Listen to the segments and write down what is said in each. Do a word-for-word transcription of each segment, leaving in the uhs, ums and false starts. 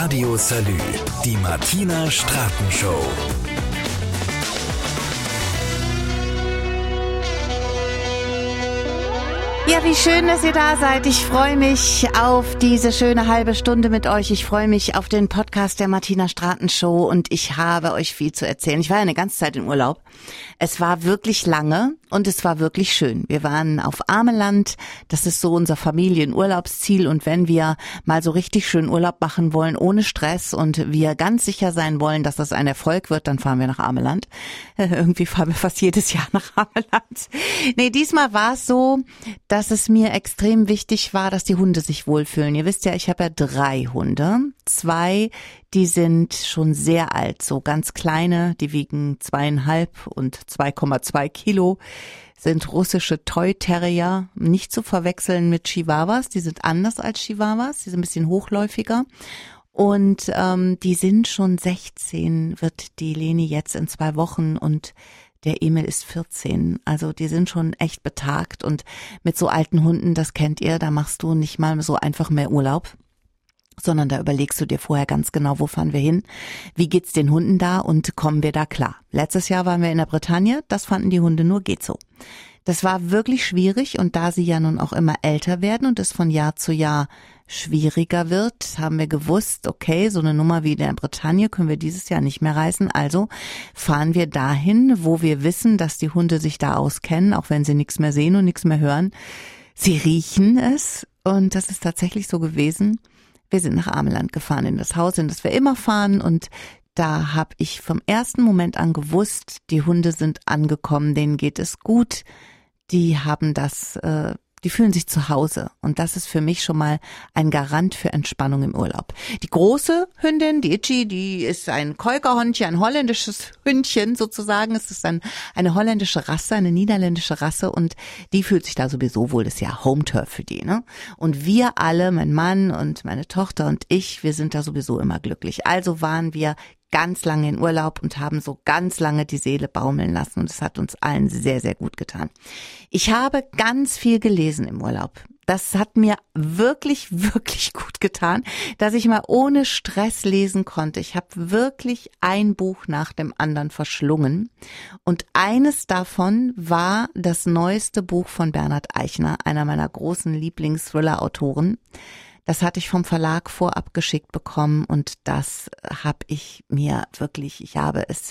Radio Salü, die Martina Straten Show. Ja, wie schön, dass ihr da seid. Ich freue mich auf diese schöne halbe Stunde mit euch. Ich freue mich auf den Podcast der Martina Straten Show und ich habe euch viel zu erzählen. Ich war ja eine ganze Zeit in Urlaub. Es war wirklich lange und es war wirklich schön. Wir waren auf Ameland. Das ist so unser Familienurlaubsziel. Und wenn wir mal so richtig schön Urlaub machen wollen, ohne Stress und wir ganz sicher sein wollen, dass das ein Erfolg wird, dann fahren wir nach Ameland. Irgendwie fahren wir fast jedes Jahr nach Ameland. Nee, diesmal war es so, dass dass es mir extrem wichtig war, dass die Hunde sich wohlfühlen. Ihr wisst ja, ich habe ja drei Hunde. Zwei, die sind schon sehr alt, so ganz kleine, die wiegen zweieinhalb und zwei Komma zwei Kilo, sind russische Toy Terrier, nicht zu verwechseln mit Chihuahuas, die sind anders als Chihuahuas, die sind ein bisschen hochläufiger. Und ähm, die sind schon sechzehn, wird die Leni jetzt in zwei Wochen und der Emil ist vierzehn, also die sind schon echt betagt und mit so alten Hunden, das kennt ihr, da machst du nicht mal so einfach mehr Urlaub, sondern da überlegst du dir vorher ganz genau, wo fahren wir hin, wie geht's den Hunden da und kommen wir da klar. Letztes Jahr waren wir in der Bretagne, das fanden die Hunde nur geht so. Das war wirklich schwierig und da sie ja nun auch immer älter werden und es von Jahr zu Jahr schwieriger wird, haben wir gewusst, okay, so eine Nummer wie der Bretagne können wir dieses Jahr nicht mehr reißen, also fahren wir dahin, wo wir wissen, dass die Hunde sich da auskennen, auch wenn sie nichts mehr sehen und nichts mehr hören. Sie riechen es und das ist tatsächlich so gewesen. Wir sind nach Ameland gefahren, in das Haus, in das wir immer fahren und da habe ich vom ersten Moment an gewusst, die Hunde sind angekommen, denen geht es gut, die haben das äh, Die fühlen sich zu Hause und das ist für mich schon mal ein Garant für Entspannung im Urlaub. Die große Hündin, die Itchy, die ist ein Keukerhondchen, ein holländisches Hündchen sozusagen. Es ist ein, eine holländische Rasse, eine niederländische Rasse und die fühlt sich da sowieso wohl, das ist ja Home-Turf für die, ne? Und wir alle, mein Mann und meine Tochter und ich, wir sind da sowieso immer glücklich. Also waren wir ganz lange in Urlaub und haben so ganz lange die Seele baumeln lassen und es hat uns allen sehr, sehr gut getan. Ich habe ganz viel gelesen im Urlaub. Das hat mir wirklich, wirklich gut getan, dass ich mal ohne Stress lesen konnte. Ich habe wirklich ein Buch nach dem anderen verschlungen und eines davon war das neueste Buch von Bernhard Eichner, einer meiner großen Lieblings-Thriller-Autoren. Das hatte ich vom Verlag vorab geschickt bekommen und das habe ich mir wirklich, ich habe es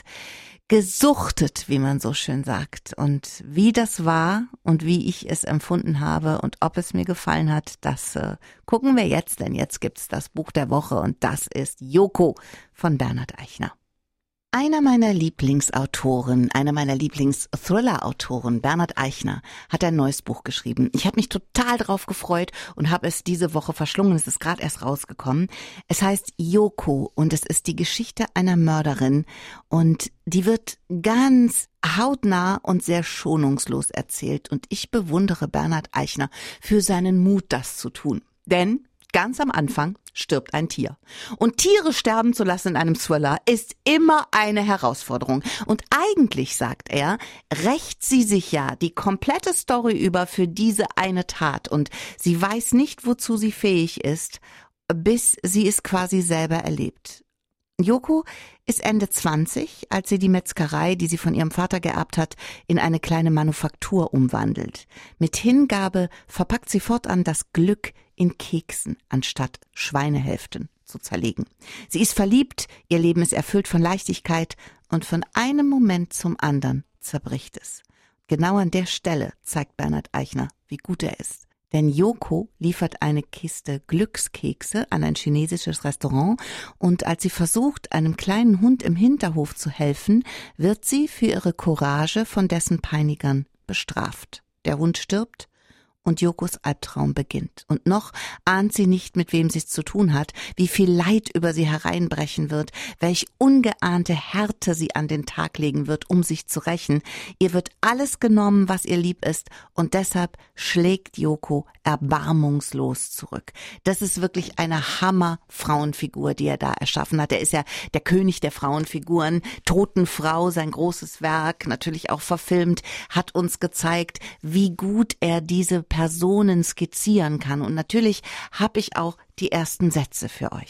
gesuchtet, wie man so schön sagt. Und wie das war und wie ich es empfunden habe und ob es mir gefallen hat, das äh, gucken wir jetzt, denn jetzt gibt's das Buch der Woche und das ist Yoko von Bernhard Eichner. Einer meiner Lieblingsautoren, einer meiner Lieblings-Thriller-Autoren, Bernhard Eichner, hat ein neues Buch geschrieben. Ich habe mich total drauf gefreut und habe es diese Woche verschlungen. Es ist gerade erst rausgekommen. Es heißt Yoko und es ist die Geschichte einer Mörderin und die wird ganz hautnah und sehr schonungslos erzählt. Und ich bewundere Bernhard Eichner für seinen Mut, das zu tun. Denn ganz am Anfang stirbt ein Tier. Und Tiere sterben zu lassen in einem Thriller ist immer eine Herausforderung. Und eigentlich, sagt er, rächt sie sich ja die komplette Story über für diese eine Tat. Und sie weiß nicht, wozu sie fähig ist, bis sie es quasi selber erlebt. Yoko ist Ende zwanzig, als sie die Metzgerei, die sie von ihrem Vater geerbt hat, in eine kleine Manufaktur umwandelt. Mit Hingabe verpackt sie fortan das Glück in Keksen, anstatt Schweinehälften zu zerlegen. Sie ist verliebt, ihr Leben ist erfüllt von Leichtigkeit und von einem Moment zum anderen zerbricht es. Genau an der Stelle zeigt Bernhard Eichner, wie gut er ist. Denn Yoko liefert eine Kiste Glückskekse an ein chinesisches Restaurant und als sie versucht, einem kleinen Hund im Hinterhof zu helfen, wird sie für ihre Courage von dessen Peinigern bestraft. Der Hund stirbt und Yokos Albtraum beginnt. Und noch ahnt sie nicht, mit wem sie es zu tun hat, wie viel Leid über sie hereinbrechen wird, welch ungeahnte Härte sie an den Tag legen wird, um sich zu rächen. Ihr wird alles genommen, was ihr lieb ist, und deshalb schlägt Yoko erbarmungslos zurück. Das ist wirklich eine Hammer-Frauenfigur, die er da erschaffen hat. Er ist ja der König der Frauenfiguren. Totenfrau, sein großes Werk, natürlich auch verfilmt, hat uns gezeigt, wie gut er diese Personen skizzieren kann. Und natürlich habe ich auch die ersten Sätze für euch.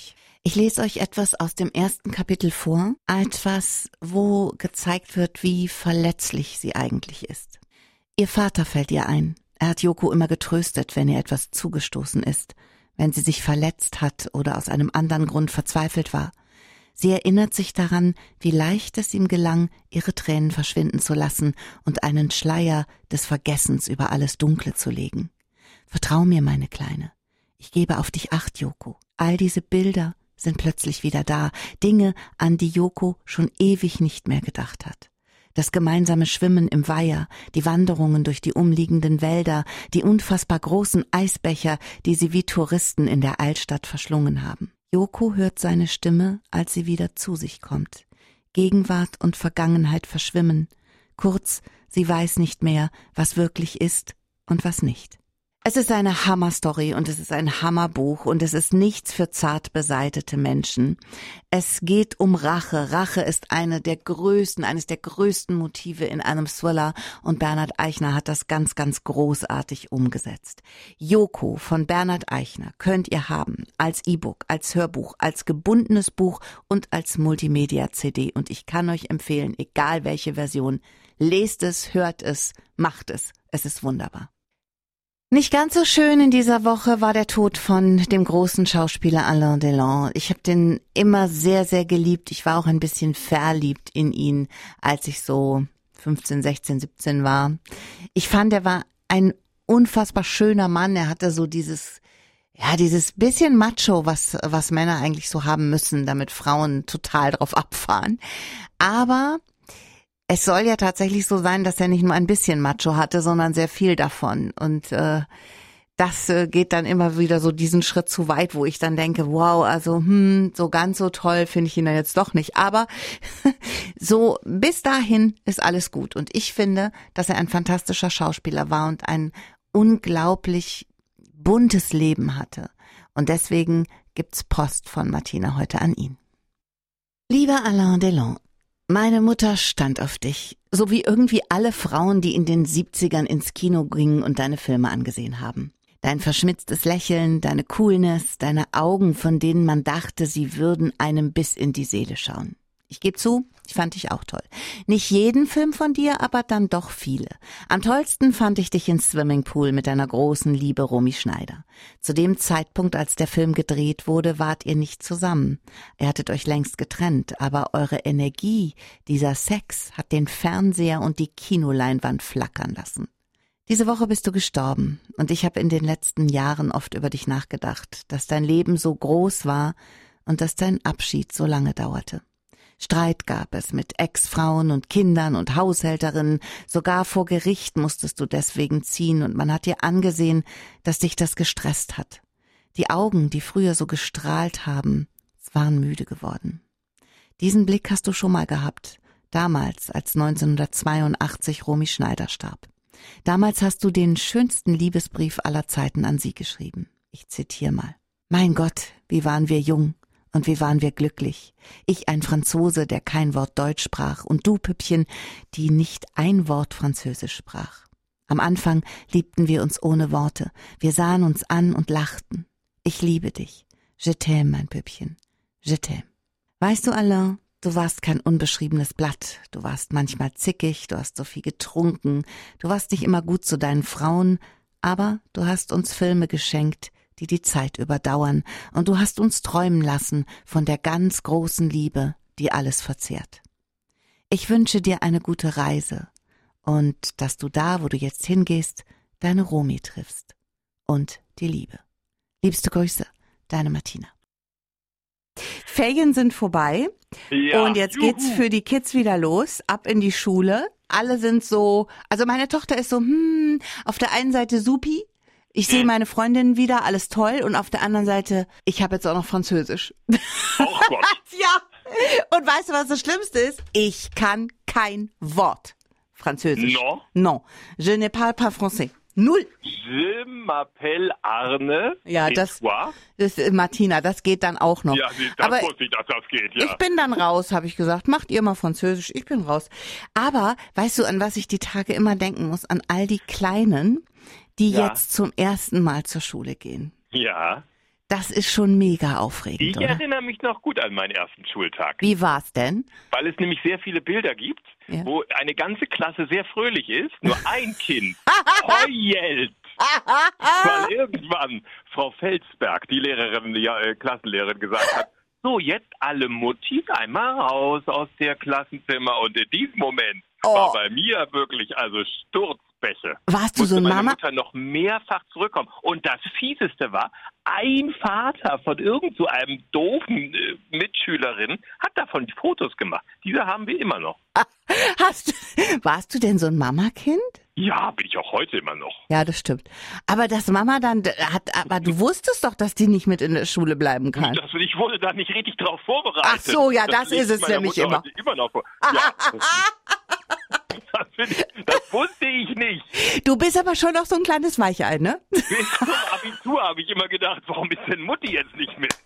Ich lese euch etwas aus dem ersten Kapitel vor, etwas, wo gezeigt wird, wie verletzlich sie eigentlich ist. Ihr Vater fällt ihr ein. Er hat Yoko immer getröstet, wenn ihr etwas zugestoßen ist, wenn sie sich verletzt hat oder aus einem anderen Grund verzweifelt war. Sie erinnert sich daran, wie leicht es ihm gelang, ihre Tränen verschwinden zu lassen und einen Schleier des Vergessens über alles Dunkle zu legen. Vertrau mir, meine Kleine. Ich gebe auf dich Acht, Yoko. All diese Bilder sind plötzlich wieder da, Dinge, an die Yoko schon ewig nicht mehr gedacht hat. Das gemeinsame Schwimmen im Weiher, die Wanderungen durch die umliegenden Wälder, die unfassbar großen Eisbecher, die sie wie Touristen in der Altstadt verschlungen haben. Yoko hört seine Stimme, als sie wieder zu sich kommt. Gegenwart und Vergangenheit verschwimmen. Kurz, sie weiß nicht mehr, was wirklich ist und was nicht. Es ist eine Hammerstory und es ist ein Hammerbuch und es ist nichts für zart beseitete Menschen. Es geht um Rache. Rache ist eine der größten, eines der größten Motive in einem Thriller und Bernhard Eichner hat das ganz, ganz großartig umgesetzt. Yoko von Bernhard Eichner könnt ihr haben als E-Book, als Hörbuch, als gebundenes Buch und als Multimedia-C D und ich kann euch empfehlen, egal welche Version, lest es, hört es, macht es. Es ist wunderbar. Nicht ganz so schön in dieser Woche war der Tod von dem großen Schauspieler Alain Delon. Ich habe den immer sehr, sehr geliebt. Ich war auch ein bisschen verliebt in ihn, als ich so fünfzehn, sechzehn, siebzehn war. Ich fand, er war ein unfassbar schöner Mann. Er hatte so dieses, ja, dieses bisschen Macho, was, was Männer eigentlich so haben müssen, damit Frauen total drauf abfahren. Aber es soll ja tatsächlich so sein, dass er nicht nur ein bisschen Macho hatte, sondern sehr viel davon. Und äh, das äh, geht dann immer wieder so diesen Schritt zu weit, wo ich dann denke, wow, also hm, so ganz so toll finde ich ihn dann jetzt doch nicht. Aber so bis dahin ist alles gut. Und ich finde, dass er ein fantastischer Schauspieler war und ein unglaublich buntes Leben hatte. Und deswegen gibt's Post von Martina heute an ihn. Lieber Alain Delon, meine Mutter stand auf dich, so wie irgendwie alle Frauen, die in den siebzigern ins Kino gingen und deine Filme angesehen haben. Dein verschmitztes Lächeln, deine Coolness, deine Augen, von denen man dachte, sie würden einem bis in die Seele schauen. Ich gebe zu, ich fand dich auch toll. Nicht jeden Film von dir, aber dann doch viele. Am tollsten fand ich dich in Swimmingpool mit deiner großen Liebe Romy Schneider. Zu dem Zeitpunkt, als der Film gedreht wurde, wart ihr nicht zusammen. Ihr hattet euch längst getrennt, aber eure Energie, dieser Sex, hat den Fernseher und die Kinoleinwand flackern lassen. Diese Woche bist du gestorben und ich habe in den letzten Jahren oft über dich nachgedacht, dass dein Leben so groß war und dass dein Abschied so lange dauerte. Streit gab es mit Ex-Frauen und Kindern und Haushälterinnen, sogar vor Gericht musstest du deswegen ziehen und man hat dir angesehen, dass dich das gestresst hat. Die Augen, die früher so gestrahlt haben, waren müde geworden. Diesen Blick hast du schon mal gehabt, damals, als neunzehnhundertzweiundachtzig Romy Schneider starb. Damals hast du den schönsten Liebesbrief aller Zeiten an sie geschrieben. Ich zitiere mal. Mein Gott, wie waren wir jung. Und wie waren wir glücklich. Ich ein Franzose, der kein Wort Deutsch sprach, und du, Püppchen, die nicht ein Wort Französisch sprach. Am Anfang liebten wir uns ohne Worte. Wir sahen uns an und lachten. Ich liebe dich. Je t'aime, mein Püppchen. Je t'aime. Weißt du, Alain, du warst kein unbeschriebenes Blatt. Du warst manchmal zickig, du hast so viel getrunken. Du warst nicht immer gut zu deinen Frauen, aber du hast uns Filme geschenkt, die die Zeit überdauern, und du hast uns träumen lassen von der ganz großen Liebe, die alles verzehrt. Ich wünsche dir eine gute Reise und dass du da, wo du jetzt hingehst, deine Romy triffst und die Liebe. Liebste Grüße, deine Martina. Ferien sind vorbei ja, und jetzt juhu. geht's für die Kids wieder los, ab in die Schule. Alle sind so, also meine Tochter ist so, hm, auf der einen Seite supi, ich sehe meine Freundinnen wieder, alles toll. Und auf der anderen Seite, ich habe jetzt auch noch Französisch. Oh Gott. Ja. Und weißt du, was das Schlimmste ist? Ich kann kein Wort Französisch. Non. Non. Je ne parle pas français. Null. Je m'appelle Arne. Ja, Et das, toi? das, Martina, das geht dann auch noch. Ja, das Aber wusste ich, dass das geht, ja. ich bin dann raus, habe ich gesagt. Macht ihr mal Französisch, ich bin raus. Aber weißt du, an was ich die Tage immer denken muss? An all die Kleinen, die Ja. jetzt zum ersten Mal zur Schule gehen. Ja. Das ist schon mega aufregend, Ich oder? erinnere mich noch gut an meinen ersten Schultag, Wie war's denn? weil es nämlich sehr viele Bilder gibt, Ja. wo eine ganze Klasse sehr fröhlich ist, nur ein Kind heult. Weil irgendwann Frau Felsberg, die Lehrerin, die äh, Klassenlehrerin, gesagt hat, so, jetzt alle Muttis einmal raus aus der Klassenzimmer. Und in diesem Moment Oh. war bei mir wirklich also Sturzbäche. Warst du Musste so ein meine Mama? Mutter noch mehrfach zurückkommen. Und das Fieseste war, ein Vater von irgend so einem doofen äh, Mitschülerin hat davon Fotos gemacht. Diese haben wir immer noch. Hast, warst du denn so ein Mamakind? Ja, bin ich auch heute immer noch. Ja, das stimmt. Aber dass Mama dann hat, aber du wusstest doch, dass die nicht mit in der Schule bleiben kann. Das, ich wurde da nicht richtig drauf vorbereitet. Ach so, ja, das liegt ist es meiner nämlich Mutter immer. heute immer noch vor. Ja, das, find ich, das wusste ich nicht. Du bist aber schon noch so ein kleines Weichei, ne? Bis zum Abitur habe ich immer gedacht, warum ist denn Mutti jetzt nicht mit?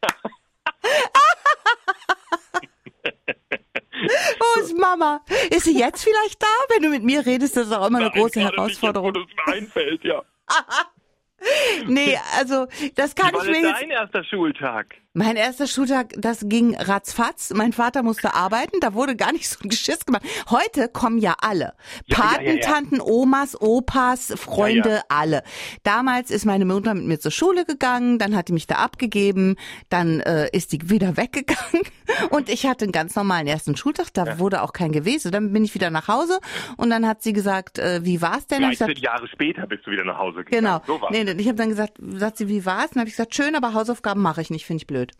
Wo ist Mama? Ist sie jetzt vielleicht da? Wenn du mit mir redest, das ist auch immer eine Nein, große gerade Herausforderung. Nicht, jetzt, wo das mir einfällt, ja. Nee, also das kann Wie war ich mir denn jetzt... dein erster Schultag? Mein erster Schultag, das ging ratzfatz. Mein Vater musste arbeiten, da wurde gar nicht so ein Geschiss gemacht. Heute kommen ja alle. Ja, ja, ja, ja. Patentanten, Omas, Opas, Freunde, Ja, ja. alle. Damals ist meine Mutter mit mir zur Schule gegangen, dann hat die mich da abgegeben, dann äh, ist die wieder weggegangen und ich hatte einen ganz normalen ersten Schultag, da Ja. wurde auch kein gewesen. Dann bin ich wieder nach Hause und dann hat sie gesagt, äh, wie war's denn? Hab ich dreizehn gesagt, Jahre später bist du wieder nach Hause gegangen. genau. So war's. Nee, nee, ich habe dann gesagt, sagt sie, wie war's? Dann habe ich gesagt, schön, aber Hausaufgaben mache ich nicht, finde ich blöd.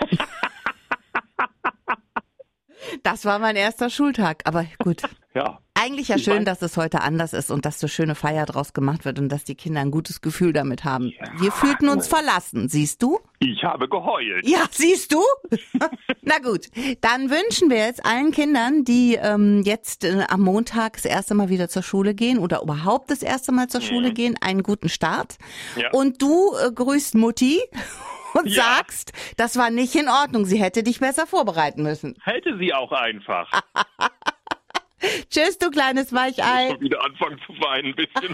Das war mein erster Schultag, aber gut. Ja. Eigentlich ja Ich schön, mein- dass es heute anders ist und dass so schöne Feier draus gemacht wird und dass die Kinder ein gutes Gefühl damit haben. Wir fühlten uns verlassen, siehst du? Ich habe geheult. Ja, siehst du? Na gut, dann wünschen wir jetzt allen Kindern, die ähm, jetzt äh, am Montag das erste Mal wieder zur Schule gehen oder überhaupt das erste Mal zur Schule gehen, einen guten Start. Ja. Und du äh, grüßt Mutti und Ja. sagst, das war nicht in Ordnung, sie hätte dich besser vorbereiten müssen. Hätte sie auch einfach. Tschüss, du kleines Weichei. Schon wieder anfangen zu weinen ein bisschen.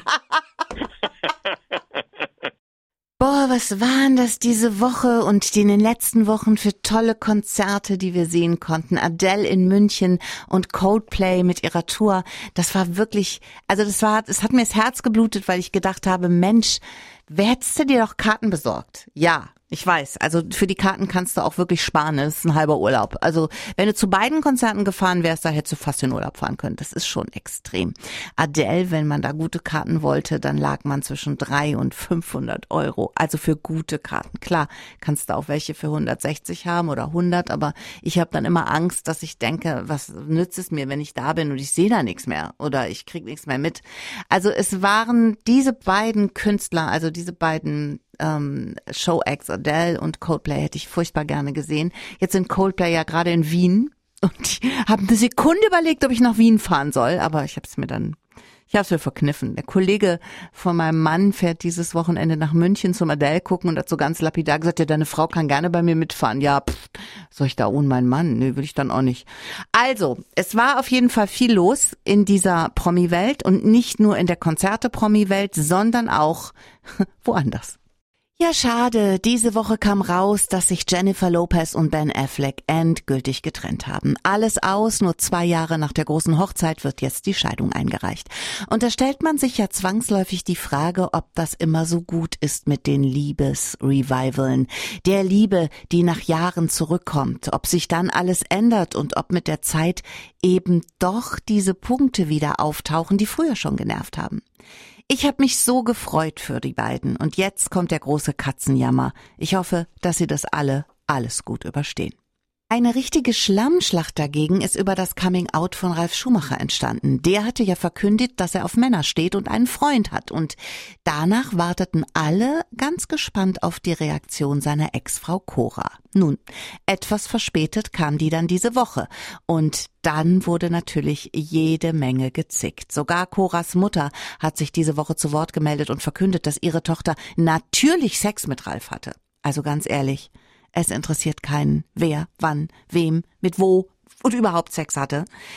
Boah, was waren das diese Woche und die in den letzten Wochen für tolle Konzerte, die wir sehen konnten. Adele in München und Coldplay mit ihrer Tour. Das war wirklich, also das war, es hat mir das Herz geblutet, weil ich gedacht habe, Mensch, wer hättest du dir doch Karten besorgt? Ja. Ich weiß, also für die Karten kannst du auch wirklich sparen, das ist ein halber Urlaub. Also wenn du zu beiden Konzerten gefahren wärst, da hättest du fast in Urlaub fahren können. Das ist schon extrem. Adele, wenn man da gute Karten wollte, dann lag man zwischen drei und fünfhundert Euro. Also für gute Karten. Klar, kannst du auch welche für hundertsechzig haben oder hundert, aber ich habe dann immer Angst, dass ich denke, was nützt es mir, wenn ich da bin und ich sehe da nichts mehr oder ich krieg nichts mehr mit. Also es waren diese beiden Künstler, also diese beiden ähm, Show-Acts, Adele und Coldplay, hätte ich furchtbar gerne gesehen. Jetzt sind Coldplay ja gerade in Wien und ich habe eine Sekunde überlegt, ob ich nach Wien fahren soll, aber ich habe es mir dann, ich habe es mir verkniffen. Der Kollege von meinem Mann fährt dieses Wochenende nach München zum Adele gucken und hat so ganz lapidar gesagt, ja, deine Frau kann gerne bei mir mitfahren. Ja, pff, soll ich da ohne meinen Mann? Nee, will ich dann auch nicht. Also, es war auf jeden Fall viel los in dieser Promi-Welt und nicht nur in der Konzerte-Promi-Welt, sondern auch woanders. Ja, schade. Diese Woche kam raus, dass sich Jennifer Lopez und Ben Affleck endgültig getrennt haben. Alles aus, nur zwei Jahre nach der großen Hochzeit wird jetzt die Scheidung eingereicht. Und da stellt man sich ja zwangsläufig die Frage, ob das immer so gut ist mit den Liebesrevivalen. Der Liebe, die nach Jahren zurückkommt, ob sich dann alles ändert und ob mit der Zeit eben doch diese Punkte wieder auftauchen, die früher schon genervt haben. Ich habe mich so gefreut für die beiden und jetzt kommt der große Katzenjammer. Ich hoffe, dass sie das alle alles gut überstehen. Eine richtige Schlammschlacht dagegen ist über das Coming-out von Ralf Schumacher entstanden. Der hatte ja verkündet, dass er auf Männer steht und einen Freund hat. Und danach warteten alle ganz gespannt auf die Reaktion seiner Ex-Frau Cora. Nun, etwas verspätet kam die dann diese Woche. Und dann wurde natürlich jede Menge gezickt. Sogar Coras Mutter hat sich diese Woche zu Wort gemeldet und verkündet, dass ihre Tochter natürlich Sex mit Ralf hatte. Also ganz ehrlich, es interessiert keinen, wer, wann, wem, mit wo und überhaupt Sex hatte.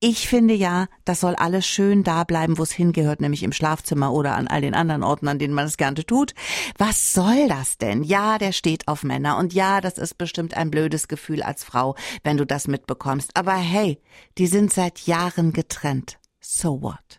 Ich finde ja, das soll alles schön da bleiben, wo es hingehört, nämlich im Schlafzimmer oder an all den anderen Orten, an denen man es gerne tut. Was soll das denn? Ja, der steht auf Männer und ja, das ist bestimmt ein blödes Gefühl als Frau, wenn du das mitbekommst. Aber hey, die sind seit Jahren getrennt. So what?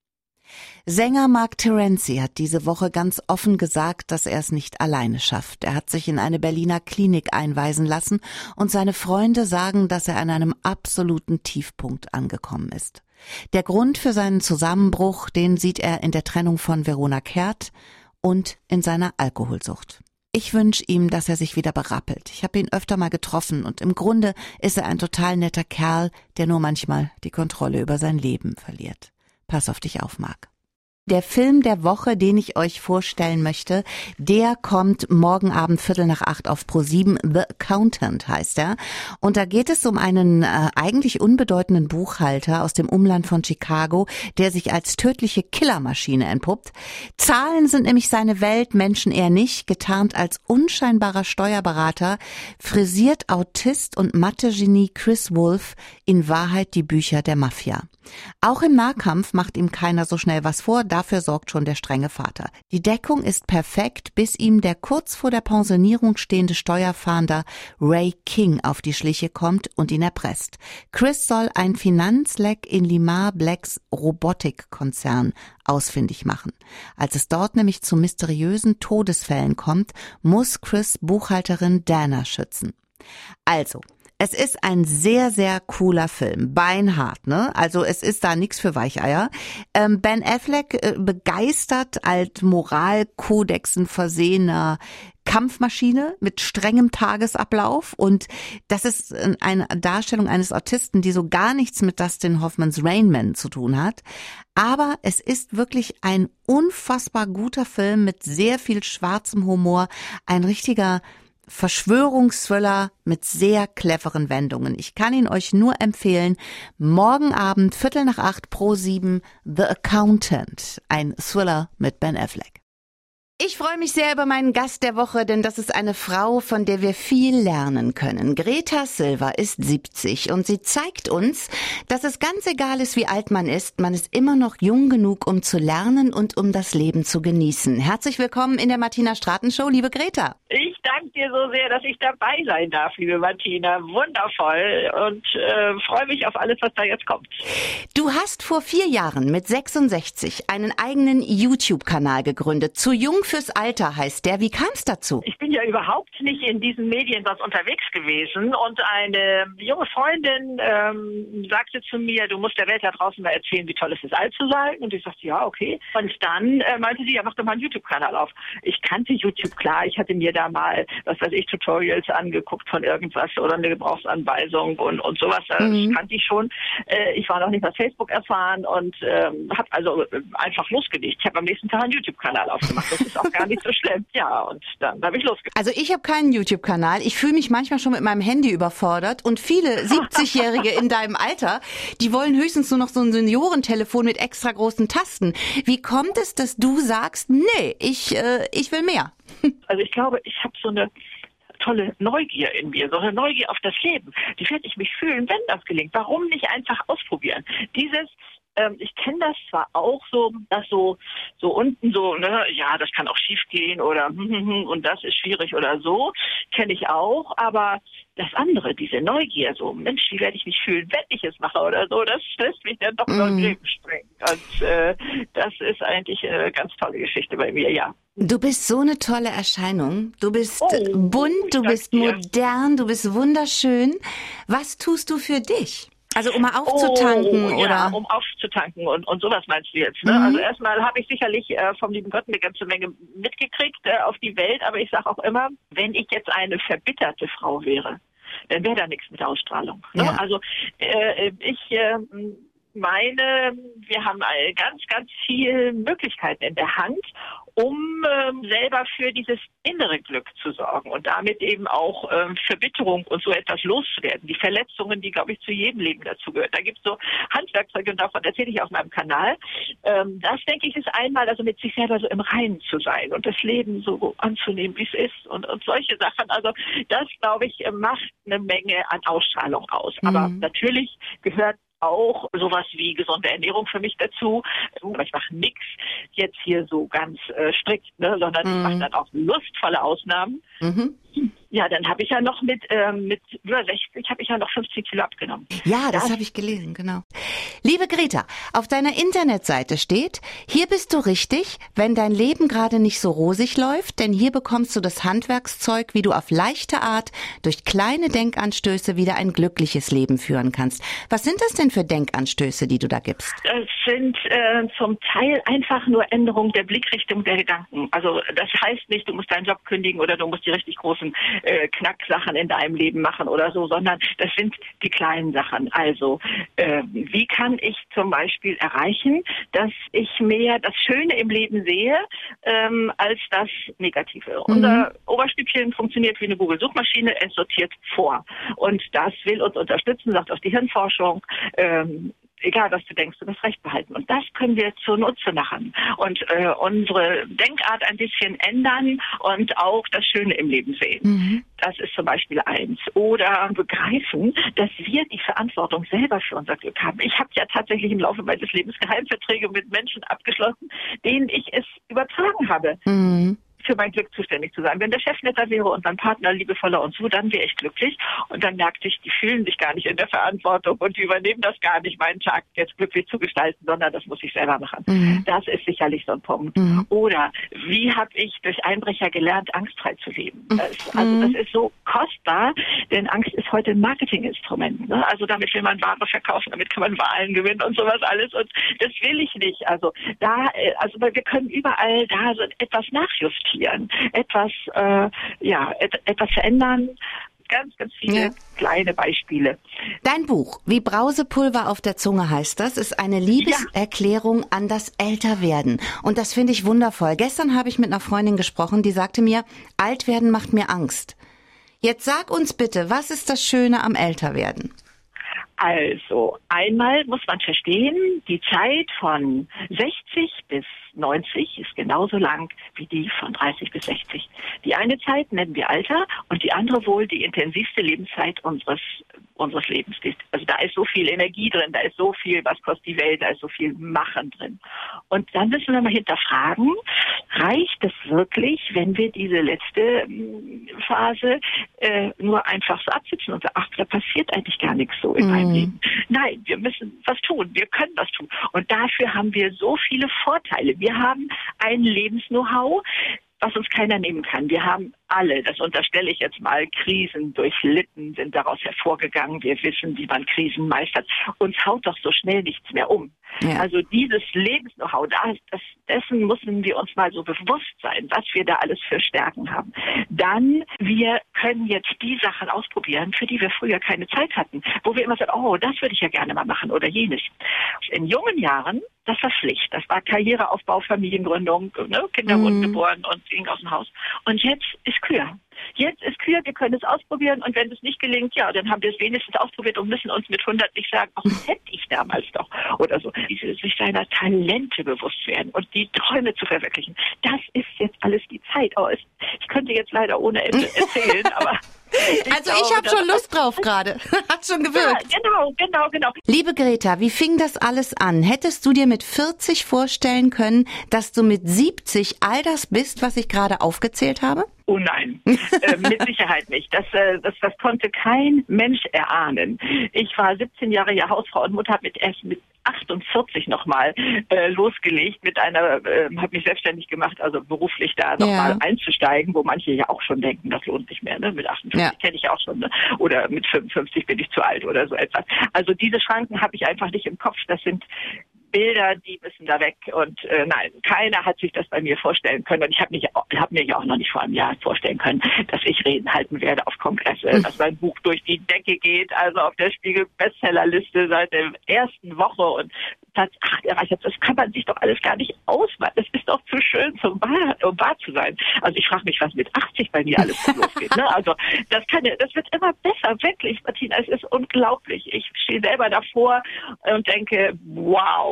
Sänger Mark Terenzi hat diese Woche ganz offen gesagt, dass er es nicht alleine schafft. Er hat sich in eine Berliner Klinik einweisen lassen und seine Freunde sagen, dass er an einem absoluten Tiefpunkt angekommen ist. Der Grund für seinen Zusammenbruch, den sieht er in der Trennung von Verona Kehrt und in seiner Alkoholsucht. Ich wünsche ihm, dass er sich wieder berappelt. Ich habe ihn öfter mal getroffen und im Grunde ist er ein total netter Kerl, der nur manchmal die Kontrolle über sein Leben verliert. Pass auf dich auf, Marc. Der Film der Woche, den ich euch vorstellen möchte, der kommt morgen Abend Viertel nach acht auf ProSieben. The Accountant heißt er. Und da geht es um einen äh, eigentlich unbedeutenden Buchhalter aus dem Umland von Chicago, der sich als tödliche Killermaschine entpuppt. Zahlen sind nämlich seine Welt, Menschen eher nicht. Getarnt als unscheinbarer Steuerberater frisiert Autist und Mathe-Genie Chris Wolf in Wahrheit die Bücher der Mafia. Auch im Nahkampf macht ihm keiner so schnell was vor, dafür sorgt schon der strenge Vater. Die Deckung ist perfekt, bis ihm der kurz vor der Pensionierung stehende Steuerfahnder Ray King auf die Schliche kommt und ihn erpresst. Chris soll ein Finanzleck in Limar Blacks Robotikkonzern ausfindig machen. Als es dort nämlich zu mysteriösen Todesfällen kommt, muss Chris Buchhalterin Dana schützen. Also, es ist ein sehr, sehr cooler Film. Beinhart, ne? Also es ist da nichts für Weicheier. Ähm, Ben Affleck äh, begeistert als Moralkodexen versehener Kampfmaschine mit strengem Tagesablauf und das ist eine Darstellung eines Autisten, die so gar nichts mit Dustin Hoffmans Rain Man zu tun hat. Aber es ist wirklich ein unfassbar guter Film mit sehr viel schwarzem Humor, ein richtiger Verschwörungsthriller mit sehr cleveren Wendungen. Ich kann ihn euch nur empfehlen. Morgen Abend, Viertel nach acht, ProSieben, The Accountant. Ein Thriller mit Ben Affleck. Ich freue mich sehr über meinen Gast der Woche, denn das ist eine Frau, von der wir viel lernen können. Greta Silva ist siebzig und sie zeigt uns, dass es ganz egal ist, wie alt man ist, man ist immer noch jung genug, um zu lernen und um das Leben zu genießen. Herzlich willkommen in der Martina Straten Show, liebe Greta. Ich danke dir so sehr, dass ich dabei sein darf, liebe Martina. Wundervoll und äh, freue mich auf alles, was da jetzt kommt. Du hast vor vier Jahren mit sechsundsechzig einen eigenen YouTube-Kanal gegründet. Zu jung fürs Alter heißt der. Wie kam es dazu? Ich bin ja überhaupt nicht in diesen Medien was unterwegs gewesen und eine junge Freundin ähm, sagte zu mir, du musst der Welt da draußen mal erzählen, wie toll es ist, alt zu sein. Und ich sagte, ja, okay. Und dann äh, meinte sie, ja, mach doch mal einen YouTube-Kanal auf. Ich kannte YouTube, klar. Ich hatte mir da mal, was weiß ich, Tutorials angeguckt von irgendwas oder eine Gebrauchsanweisung und, und sowas. Das mhm. kannte ich schon. Äh, ich war noch nicht auf Facebook erfahren und ähm, habe also einfach losgelegt. Ich habe am nächsten Tag einen YouTube-Kanal aufgemacht. Das ist auch gar nicht so schlimm. Ja, und dann habe ich losgelegt. Also ich habe keinen YouTube-Kanal. Ich fühle mich manchmal schon mit meinem Handy überfordert und viele siebzigjährige in deinem Alter, die wollen höchstens nur noch so ein Seniorentelefon mit extra großen Tasten. Wie kommt es, dass du sagst, nee, ich, äh, ich will mehr? Also ich glaube, ich habe so eine tolle Neugier in mir, so eine Neugier auf das Leben. Wie werde ich mich fühlen, wenn das gelingt? Warum nicht einfach ausprobieren? Dieses Ähm, ich kenne das zwar auch so, dass so so unten so, ne, ja, das kann auch schief gehen oder und das ist schwierig oder so, kenne ich auch, aber das andere, diese Neugier, so, Mensch, wie werde ich mich fühlen, wenn ich es mache oder so, das lässt mich dann doch mm. noch in Leben springen. Und äh, das ist eigentlich eine ganz tolle Geschichte bei mir, ja. Du bist so eine tolle Erscheinung. Du bist oh, bunt, du bist dir. modern, du bist wunderschön. Was tust du für dich? Also um mal aufzutanken, oh, oder? Ja, um aufzutanken und, und sowas meinst du jetzt. Ne? Mhm. Also erstmal habe ich sicherlich äh, vom lieben Gott eine ganze Menge mitgekriegt äh, auf die Welt, aber ich sage auch immer, wenn ich jetzt eine verbitterte Frau wäre, dann wäre da nichts mit Ausstrahlung. Ne? Ja. Also äh, ich äh, meine, wir haben ganz, ganz viele Möglichkeiten in der Hand, um ähm, selber für dieses innere Glück zu sorgen und damit eben auch ähm, Verbitterung und so etwas loszuwerden. Die Verletzungen, die, glaube ich, zu jedem Leben dazugehören. Da gibt es so Handwerkzeuge und davon erzähle ich auf meinem Kanal. Ähm, das, denke ich, ist einmal, also mit sich selber so im Reinen zu sein und das Leben so anzunehmen, wie es ist und, und solche Sachen. Also das, glaube ich, macht eine Menge an Ausstrahlung aus. Aber mhm. natürlich gehört auch sowas wie gesunde Ernährung für mich dazu. Aber ich mache nichts jetzt hier so ganz äh, strikt, ne, sondern mhm. ich mache dann auch lustvolle Ausnahmen. Mhm. Ja, dann habe ich ja noch mit ähm, mit über sechzig habe ich ja noch fünfzehn Kilo abgenommen. Ja, das, das habe ich gelesen, genau. Liebe Greta, auf deiner Internetseite steht, hier bist du richtig, wenn dein Leben gerade nicht so rosig läuft, denn hier bekommst du das Handwerkszeug, wie du auf leichte Art durch kleine Denkanstöße wieder ein glückliches Leben führen kannst. Was sind das denn für Denkanstöße, die du da gibst? Das sind äh, zum Teil einfach nur Änderungen der Blickrichtung der Gedanken. Also das heißt nicht, du musst deinen Job kündigen oder du musst die richtig großen äh, Knacksachen in deinem Leben machen oder so, sondern das sind die kleinen Sachen. Also äh, wie kann ich zum Beispiel erreichen, dass ich mehr das Schöne im Leben sehe, ähm, als das Negative. Mhm. Unser Oberstübchen funktioniert wie eine Google-Suchmaschine, es sortiert vor. Und das will uns unterstützen, sagt auch die Hirnforschung. Ähm, Egal, was du denkst, du musst Recht behalten. Und das können wir zunutze machen und äh, unsere Denkart ein bisschen ändern und auch das Schöne im Leben sehen. Mhm. Das ist zum Beispiel eins. Oder begreifen, dass wir die Verantwortung selber für unser Glück haben. Ich habe ja tatsächlich im Laufe meines Lebens Geheimverträge mit Menschen abgeschlossen, denen ich es übertragen habe. Mhm. für mein Glück zuständig zu sein. Wenn der Chef netter wäre und mein Partner liebevoller und so, dann wäre ich glücklich. Und dann merkte ich, die fühlen sich gar nicht in der Verantwortung und die übernehmen das gar nicht, meinen Tag jetzt glücklich zu gestalten, sondern das muss ich selber machen. Mhm. Das ist sicherlich so ein Punkt. Mhm. Oder wie habe ich durch Einbrecher gelernt, angstfrei zu leben? Das, also das ist so kostbar, denn Angst ist heute ein Marketinginstrument. Ne? Also damit will man Ware verkaufen, damit kann man Wahlen gewinnen und sowas alles. Und das will ich nicht. Also da, also wir können überall da so etwas nachjustieren, etwas, äh, ja, et, etwas verändern. Ganz, ganz viele ja. kleine Beispiele. Dein Buch, Wie Brausepulver auf der Zunge heißt das, ist eine Liebeserklärung ja. an das Älterwerden. Und das finde ich wundervoll. Gestern habe ich mit einer Freundin gesprochen, die sagte mir, Altwerden macht mir Angst. Jetzt sag uns bitte, was ist das Schöne am Älterwerden? Also, einmal muss man verstehen, die Zeit von sechzig bis neunzig ist genauso lang wie die von dreißig bis sechzig. Die eine Zeit nennen wir Alter und die andere wohl die intensivste Lebenszeit unseres unseres Lebens. Also da ist so viel Energie drin, da ist so viel, was kostet die Welt, da ist so viel Machen drin. Und dann müssen wir mal hinterfragen, reicht es wirklich, wenn wir diese letzte Phase äh, nur einfach so absitzen und sagen, ach, da passiert eigentlich gar nichts so in mm. meinem Leben. Nein, wir müssen was tun, wir können was tun. Und dafür haben wir so viele Vorteile. Wir haben ein Lebens-Know-how, was uns keiner nehmen kann. Wir haben alle, das unterstelle ich jetzt mal, Krisen durchlitten, sind daraus hervorgegangen. Wir wissen, wie man Krisen meistert. Uns haut doch so schnell nichts mehr um. Ja. Also dieses Lebens-Know-how, das, das, dessen müssen wir uns mal so bewusst sein, was wir da alles für Stärken haben. Dann, wir können jetzt die Sachen ausprobieren, für die wir früher keine Zeit hatten. Wo wir immer sagen, oh, das würde ich ja gerne mal machen oder jenes. In jungen Jahren, das war Pflicht. Das war Karriereaufbau, Familiengründung, ne? Kinder wurden mhm. geboren und gingen aus dem Haus. Und jetzt ist Kür. Jetzt ist Kür, wir können es ausprobieren und wenn es nicht gelingt, ja, dann haben wir es wenigstens ausprobiert und müssen uns mit hundert nicht sagen, ach, das hätte ich damals doch oder so. Diese, sich seiner Talente bewusst werden und die Träume zu verwirklichen, das ist jetzt alles die Zeit. Oh, es, ich könnte jetzt leider ohne Ende erzählen, aber... Ich also glaube, ich habe schon Lust drauf gerade. Hat schon gewirkt. Ja, genau, genau, genau. Liebe Greta, wie fing das alles an? Hättest du dir mit vierzig vorstellen können, dass du mit siebzig all das bist, was ich gerade aufgezählt habe? Oh nein, äh, mit Sicherheit nicht. Das, äh, das, das konnte kein Mensch erahnen. Ich war siebzehn Jahre ja Hausfrau und Mutter, habe mit erst mit achtundvierzig nochmal äh, losgelegt mit einer, äh, habe mich selbstständig gemacht, also beruflich da nochmal ja. einzusteigen, wo manche ja auch schon denken, das lohnt nicht mehr, ne? Mit achtundfünfzig ja. kenne ich auch schon, ne? Oder mit fünfundfünfzig bin ich zu alt oder so etwas. Also diese Schranken habe ich einfach nicht im Kopf. Das sind Bilder, die müssen da weg und äh, nein, keiner hat sich das bei mir vorstellen können und ich habe hab mir ja auch noch nicht vor einem Jahr vorstellen können, dass ich Reden halten werde auf Kongresse, mhm. dass mein Buch durch die Decke geht, also auf der Spiegel-Bestsellerliste seit der ersten Woche und das, ach, das kann man sich doch alles gar nicht ausmalen. Das ist doch zu schön, zum wahr, um wahr zu sein. Also ich frage mich, was mit achtzig bei mir alles losgeht. Ne? Also das kann ja, das wird immer besser, wirklich, Martina. Es ist unglaublich. Ich stehe selber davor und denke, wow,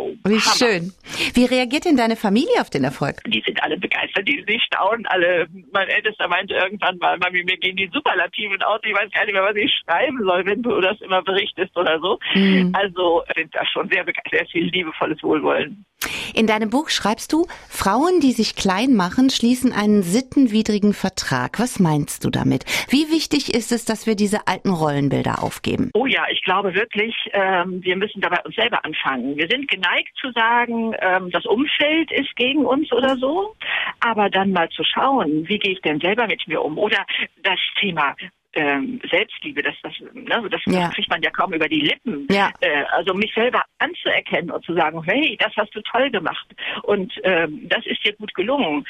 Wie Hammer. schön. Wie reagiert denn deine Familie auf den Erfolg? Die sind alle begeistert, die, die staunen alle. Mein Ältester meinte irgendwann mal, Mami, mir gehen die Superlativen aus, ich weiß gar nicht mehr, was ich schreiben soll, wenn du das immer berichtest oder so. Mhm. Also sind da schon sehr begeistert, sehr viel liebevolles Wohlwollen. In deinem Buch schreibst du, Frauen, die sich klein machen, schließen einen sittenwidrigen Vertrag. Was meinst du damit? Wie wichtig ist es, dass wir diese alten Rollenbilder aufgeben? Oh ja, ich glaube wirklich, ähm, wir müssen dabei uns selber anfangen. Wir sind geneigt zu sagen, ähm, das Umfeld ist gegen uns oder so, aber dann mal zu schauen, wie gehe ich denn selber mit mir um? Oder das Thema Ähm, Selbstliebe, das, das, ne, das, ja. das kriegt man ja kaum über die Lippen. Ja. Äh, also mich selber anzuerkennen und zu sagen, hey, das hast du toll gemacht und ähm, das ist dir gut gelungen.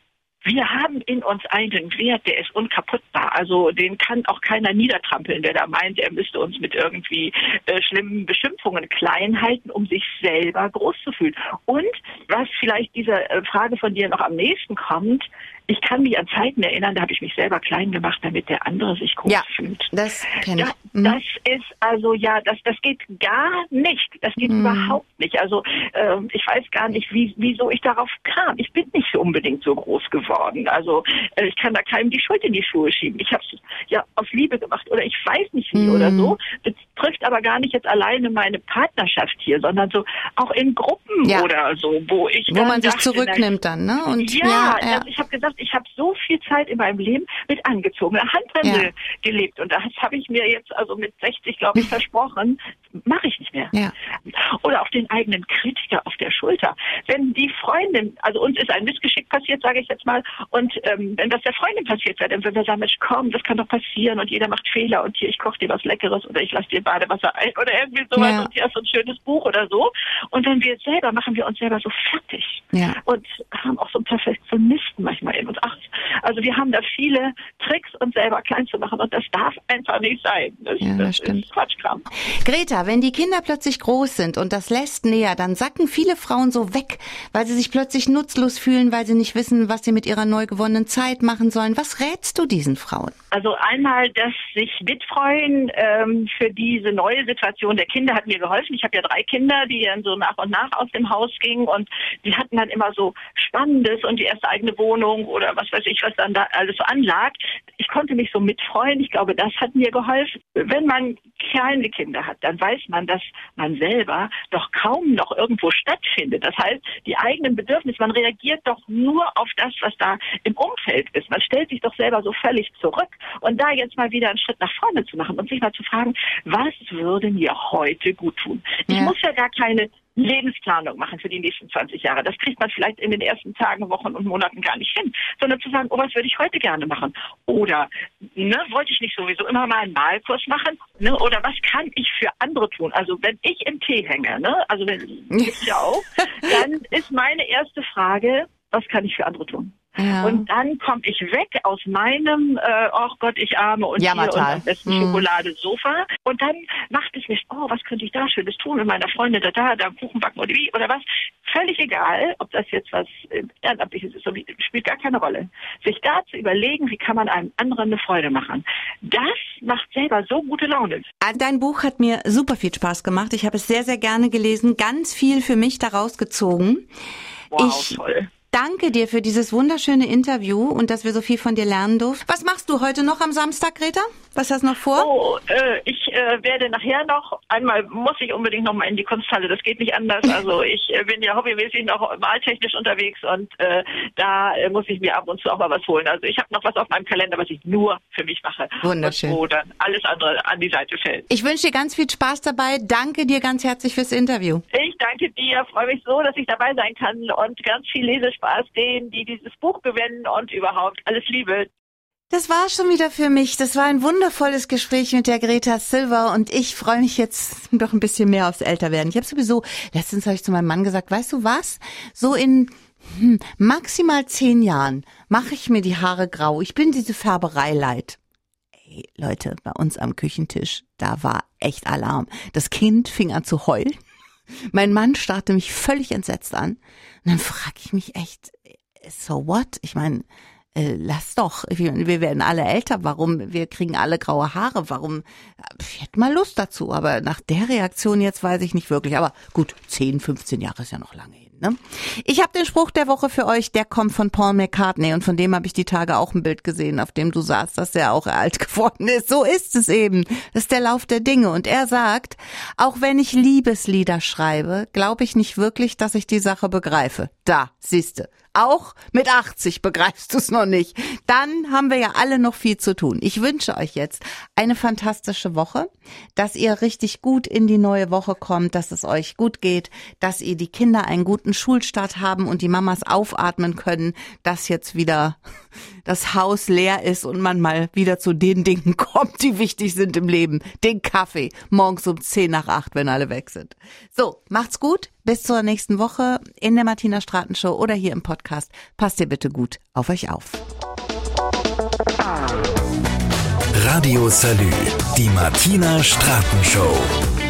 Wir haben in uns einen Wert, der ist unkaputtbar. Also den kann auch keiner niedertrampeln, der da meint, er müsste uns mit irgendwie äh, schlimmen Beschimpfungen klein halten, um sich selber groß zu fühlen. Und was vielleicht dieser äh, Frage von dir noch am nächsten kommt, ich kann mich an Zeiten erinnern, da habe ich mich selber klein gemacht, damit der andere sich groß ja, fühlt. Das kenne ich. Das, mhm. das ist also, ja, das, das geht gar nicht. Das geht mhm. überhaupt nicht. Also äh, ich weiß gar nicht, wie, wieso ich darauf kam. Ich bin nicht unbedingt so groß geworden. Also äh, ich kann da keinem die Schuld in die Schuhe schieben. Ich habe es ja aus Liebe gemacht oder ich weiß nicht wie mhm. oder so. Das trifft aber gar nicht jetzt alleine meine Partnerschaft hier, sondern so auch in Gruppen ja. oder so, wo ich Wo dann man sich dachte, zurücknimmt dann, ne? Und ja, ja, ja. Also ich habe gesagt, ich habe so viel Zeit in meinem Leben mit angezogener Handbremse ja. gelebt und das habe ich mir jetzt also mit sechzig, glaube ich, versprochen, mache ich nicht mehr. Ja. Oder auch den eigenen Kritiker auf der Schulter. Wenn die Freundin, also uns ist ein Missgeschick passiert, sage ich jetzt mal, und ähm, wenn das der Freundin passiert wäre, dann würden wir sagen, Mensch, komm, das kann doch passieren und jeder macht Fehler und hier, ich koche dir was Leckeres oder ich lasse dir Badewasser ein oder irgendwie sowas ja. und hier hast du ein schönes Buch oder so. Und wenn wir es selber machen, wir uns selber so fertig ja. und haben auch so einen Perfektionisten manchmal in uns. Ach, also wir haben da viele Tricks, uns selber klein zu machen und das darf einfach nicht sein. Das, ja, das, das stimmt. ist Quatschkram. Greta, wenn die Kinder plötzlich groß sind und das lässt näher, dann sacken viele Frauen so weg, weil sie sich plötzlich nutzlos fühlen, weil sie nicht wissen, was sie mit ihrer neu gewonnenen Zeit machen sollen. Was rätst du diesen Frauen? Also einmal, dass sich mitfreuen ähm, für diese neue Situation der Kinder hat mir geholfen. Ich habe ja drei Kinder, die dann so nach und nach aus dem Haus gingen und die hatten dann immer so Spannendes und die erste eigene Wohnung oder was weiß ich, was dann da alles so anlag. Ich konnte mich so mitfreuen. Ich glaube, das hat mir geholfen. Wenn man kleine Kinder hat, dann weiß man, dass man selber doch kaum noch irgendwo stattfindet. Das heißt, die eigenen Bedürfnisse, man reagiert doch nur auf das, was da im Umfeld ist. Man stellt sich doch selber so völlig zurück. Und da jetzt mal wieder einen Schritt nach vorne zu machen und sich mal zu fragen, was würde mir heute gut tun? Ich ja. muss ja gar keine Lebensplanung machen für die nächsten zwanzig Jahre. Das kriegt man vielleicht in den ersten Tagen, Wochen und Monaten gar nicht hin, sondern zu sagen, oh, was würde ich heute gerne machen? Oder, ne, wollte ich nicht sowieso immer mal einen Malkurs machen? Ne? Oder was kann ich für andere tun? Also wenn ich im Tee hänge, ne, also wenn, gibt's ja auch, dann ist meine erste Frage, was kann ich für andere tun? Ja. Und dann komme ich weg aus meinem, äh, ach Gott, ich arme und hier und am besten hm. Schokolade, Sofa. Und dann macht es mich, oh, was könnte ich da Schönes tun mit meiner Freundin, da, da, da Kuchen backen oder wie, oder was. Völlig egal, ob das jetzt was äh, Ehrenamtliches ist, spielt gar keine Rolle. Sich da zu überlegen, wie kann man einem anderen eine Freude machen. Das macht selber so gute Laune. Dein Buch hat mir super viel Spaß gemacht. Ich habe es sehr, sehr gerne gelesen, ganz viel für mich daraus gezogen. Wow, ich toll. Danke dir für dieses wunderschöne Interview und dass wir so viel von dir lernen durften. Was machst du heute noch am Samstag, Greta? Was hast du noch vor? Oh, äh, ich äh, werde nachher noch, einmal muss ich unbedingt noch mal in die Kunsthalle, das geht nicht anders. Also ich äh, bin ja hobbymäßig noch maltechnisch unterwegs und äh, da äh, muss ich mir ab und zu auch mal was holen. Also ich habe noch was auf meinem Kalender, was ich nur für mich mache. Wunderschön. Und wo dann alles andere an die Seite fällt. Ich wünsche dir ganz viel Spaß dabei. Danke dir ganz herzlich fürs Interview. Ich danke dir, freue mich so, dass ich dabei sein kann und ganz viel Lesespaß denen, die dieses Buch gewinnen und überhaupt alles Liebe. Das war schon wieder für mich. Das war ein wundervolles Gespräch mit der Greta Silver und ich freue mich jetzt doch ein bisschen mehr aufs Älterwerden. Ich habe sowieso, letztens habe ich zu meinem Mann gesagt, weißt du was? So in hm, maximal zehn Jahren mache ich mir die Haare grau. Ich bin diese Färberei leid. Ey, Leute, bei uns am Küchentisch, da war echt Alarm. Das Kind fing an zu heulen. Mein Mann starrte mich völlig entsetzt an. Und dann frage ich mich echt, so what? Ich meine, äh, lass doch, wir, wir werden alle älter, warum, wir kriegen alle graue Haare, warum, ich hätte mal Lust dazu, aber nach der Reaktion jetzt weiß ich nicht wirklich, aber gut, zehn, fünfzehn Jahre ist ja noch lange hin, ne? Ich habe den Spruch der Woche für euch, der kommt von Paul McCartney und von dem habe ich die Tage auch ein Bild gesehen, auf dem du sahst, dass der auch alt geworden ist. So ist es eben. Das ist der Lauf der Dinge. Und er sagt, auch wenn ich Liebeslieder schreibe, glaube ich nicht wirklich, dass ich die Sache begreife. Da, siehste. Auch mit achtzig begreifst du es noch nicht. Dann haben wir ja alle noch viel zu tun. Ich wünsche euch jetzt eine fantastische Woche, dass ihr richtig gut in die neue Woche kommt, dass es euch gut geht, dass ihr die Kinder einen guten Schulstart haben und die Mamas aufatmen können, dass jetzt wieder das Haus leer ist und man mal wieder zu den Dingen kommt, die wichtig sind im Leben. Den Kaffee morgens um zehn nach acht, wenn alle weg sind. So, macht's gut. Bis zur nächsten Woche in der Martina Straten Show oder hier im Podcast. Passt ihr bitte gut auf euch auf. Radio Salü, die Martina Straten Show.